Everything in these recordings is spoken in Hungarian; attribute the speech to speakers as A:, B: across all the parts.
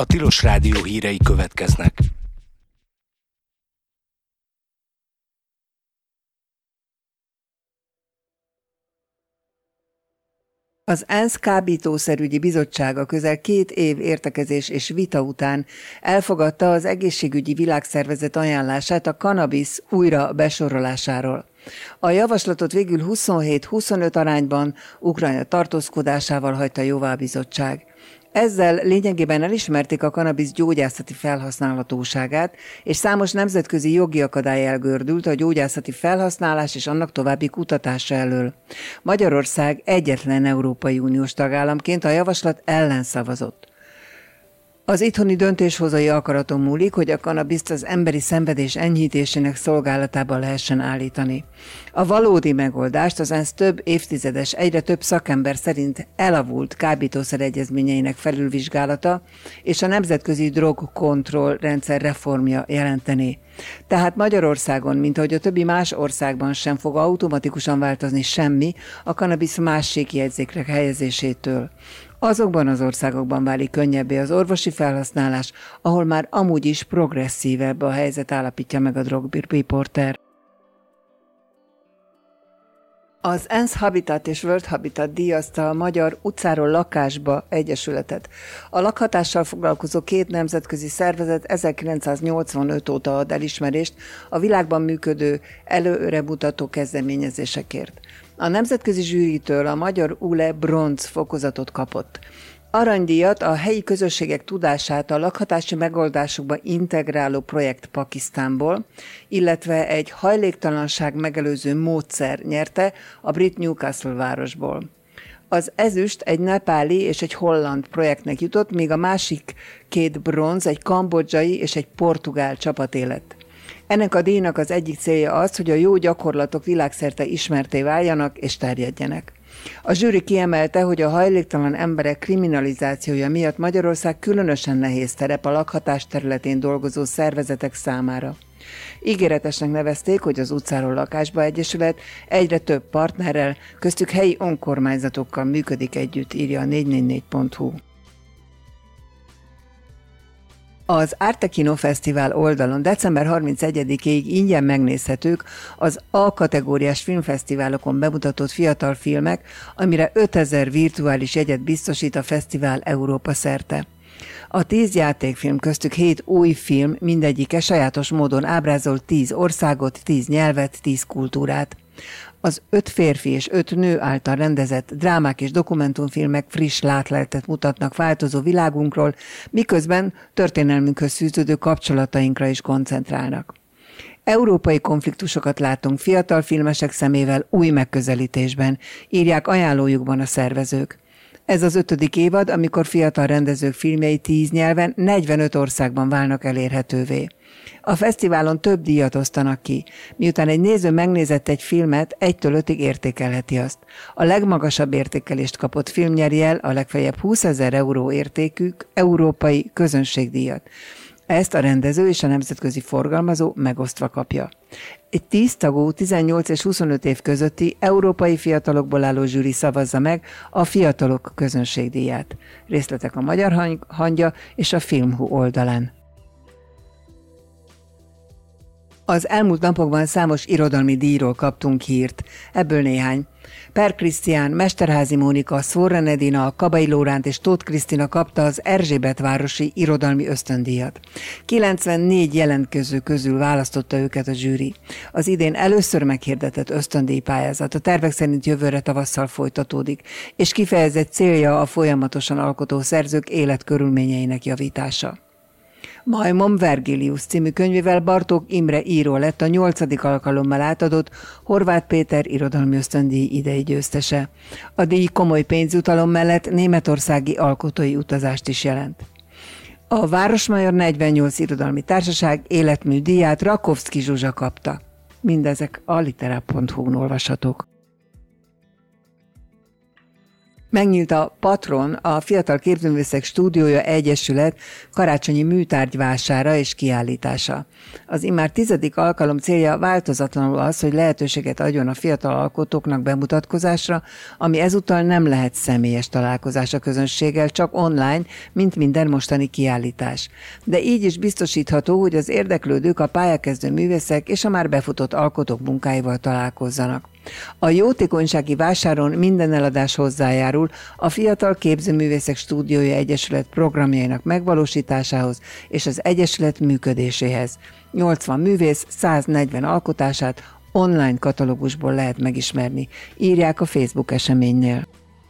A: A Tilos Rádió hírei következnek.
B: Az ENSZ kábítószerügyi bizottsága közel 2 év értekezés és vita után elfogadta az egészségügyi világszervezet ajánlását a kannabisz újra besorolásáról. A javaslatot végül 27-25 arányban Ukrajna tartózkodásával hagyta jóvá a bizottság. Ezzel lényegében elismerték a kannabisz gyógyászati felhasználhatóságát, és számos nemzetközi jogi akadály elgördült a gyógyászati felhasználás és annak további kutatása elől. Magyarország egyetlen Európai Uniós tagállamként a javaslat ellen szavazott. Az itthoni döntéshozói akaraton múlik, hogy a kannabiszt az emberi szenvedés enyhítésének szolgálatába lehessen állítani. A valódi megoldást az ENSZ több évtizedes, egyre több szakember szerint elavult kábítószer egyezményeinek felülvizsgálata és a nemzetközi drogkontroll rendszer reformja jelenteni. Tehát Magyarországon, mint ahogy a többi más országban sem fog automatikusan változni semmi a kannabisz másségjegyzékre helyezésétől. Azokban az országokban válik könnyebbé az orvosi felhasználás, ahol már amúgy is progresszívebb a helyzet, állapítja meg a drogriporter. Az ENSZ Habitat és World Habitat díjazta a Magyar Utcáról Lakásba Egyesületet. A lakhatással foglalkozó 2 nemzetközi szervezet 1985 óta ad elismerést a világban működő előremutató kezdeményezésekért. A nemzetközi zsűritől a magyar ULE bronz fokozatot kapott. Aranydíjat a helyi közösségek tudását a lakhatási megoldásokba integráló projekt Pakisztánból, illetve egy hajléktalanság megelőző módszer nyerte a brit Newcastle városból. Az ezüst egy nepáli és egy holland projektnek jutott, míg a másik 2 bronz egy kambodzsai és egy portugál csapaté lett. Ennek a díjnak az egyik célja az, hogy a jó gyakorlatok világszerte ismertté váljanak és terjedjenek. A zsűri kiemelte, hogy a hajléktalan emberek kriminalizációja miatt Magyarország különösen nehéz terep a lakhatás területén dolgozó szervezetek számára. Ígéretesnek nevezték, hogy az Utcáról Lakásba Egyesület egyre több partnerrel, köztük helyi önkormányzatokkal működik együtt, írja a 444.hu. Az Arte Kino Fesztivál oldalon december 31-ig ingyen megnézhetők az A kategóriás filmfesztiválokon bemutatott fiatal filmek, amire 5000 virtuális jegyet biztosít a fesztivál Európa szerte. A 10 játékfilm, köztük 7 új film, mindegyike sajátos módon ábrázol 10 országot, 10 nyelvet, 10 kultúrát. Az 5 férfi és 5 nő által rendezett drámák és dokumentumfilmek friss látleltet mutatnak változó világunkról, miközben történelmünkhöz fűződő kapcsolatainkra is koncentrálnak. Európai konfliktusokat látunk fiatal filmesek szemével új megközelítésben, írják ajánlójukban a szervezők. Ez az 5. évad, amikor fiatal rendezők filmjei 10 nyelven, 45 országban válnak elérhetővé. A fesztiválon több díjat osztanak ki. Miután egy néző megnézett egy filmet, 1-től 5-ig értékelheti azt. A legmagasabb értékelést kapott film nyeri el a legfeljebb 20 000 euró értékű európai közönségdíjat. Ezt a rendező és a nemzetközi forgalmazó megosztva kapja. Egy 10 tagú, 18 és 25 év közötti európai fiatalokból álló zsűri szavazza meg a Fiatalok közönségdíját. Részletek a Magyar Hangya és a Filmhu oldalán. Az elmúlt napokban számos irodalmi díjról kaptunk hírt, ebből néhány. Per Krisztián, Mesterházy Mónika, Szvorren Edina, Kabai Lóránt és Tóth Krisztina kapta az Erzsébetvárosi Irodalmi Ösztöndíjat. 94 jelentkező közül választotta őket a zsűri. Az idén először meghirdetett ösztöndíjpályázat a tervek szerint jövőre tavasszal folytatódik, és kifejezett célja a folyamatosan alkotó szerzők életkörülményeinek javítása. Majmom Vergilius című könyvével Bartók Imre író lett a 8. alkalommal átadott Horváth Péter irodalmi ösztöndíj idei győztese. A díj komoly pénzjutalom mellett németországi alkotói utazást is jelent. A Városmajor 48 irodalmi társaság életmű díját Rakovszky Zsuzsa kapta. Mindezek a litera.hu-n olvashatók. Megnyílt a Patron, a Fiatal Képzőművészek Stúdiója Egyesület karácsonyi műtárgyvására és kiállítása. Az immár 10. alkalom célja változatlanul az, hogy lehetőséget adjon a fiatal alkotóknak bemutatkozásra, ami ezúttal nem lehet személyes találkozás a közönséggel, csak online, mint minden mostani kiállítás. De így is biztosítható, hogy az érdeklődők, a pályakezdő művészek és a már befutott alkotók munkáival találkozzanak. A jótékonysági vásáron minden eladás hozzájárul a Fiatal Képzőművészek Stúdiója Egyesület programjainak megvalósításához és az egyesület működéséhez. 80 művész 140 alkotását online katalógusból lehet megismerni, írják a Facebook eseménynél.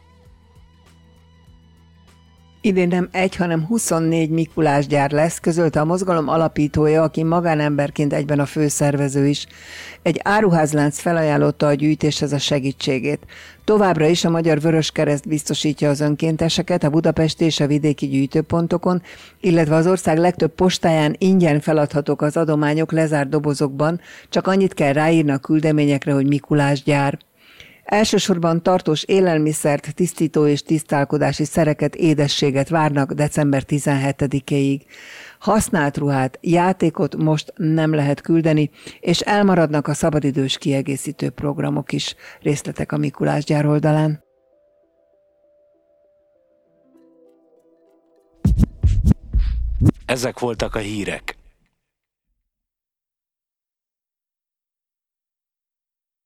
B: Idén nem egy, hanem 24 Mikulás gyár lesz, közölte a mozgalom alapítója, aki magánemberként egyben a főszervező is. Egy áruházlánc felajánlotta a gyűjtéshez a segítségét. Továbbra is a Magyar Vöröskereszt biztosítja az önkénteseket a budapesti és a vidéki gyűjtőpontokon, illetve az ország legtöbb postáján ingyen feladhatók az adományok lezárt dobozokban, csak annyit kell ráírni a küldeményekre, hogy Mikulás gyár. Elsősorban tartós élelmiszert, tisztító és tisztálkodási szereket, édességet várnak december 17-éig. Használt ruhát, játékot most nem lehet küldeni, és elmaradnak a szabadidős kiegészítő programok is. Részletek a Mikulás gyár oldalán.
A: Ezek voltak a hírek.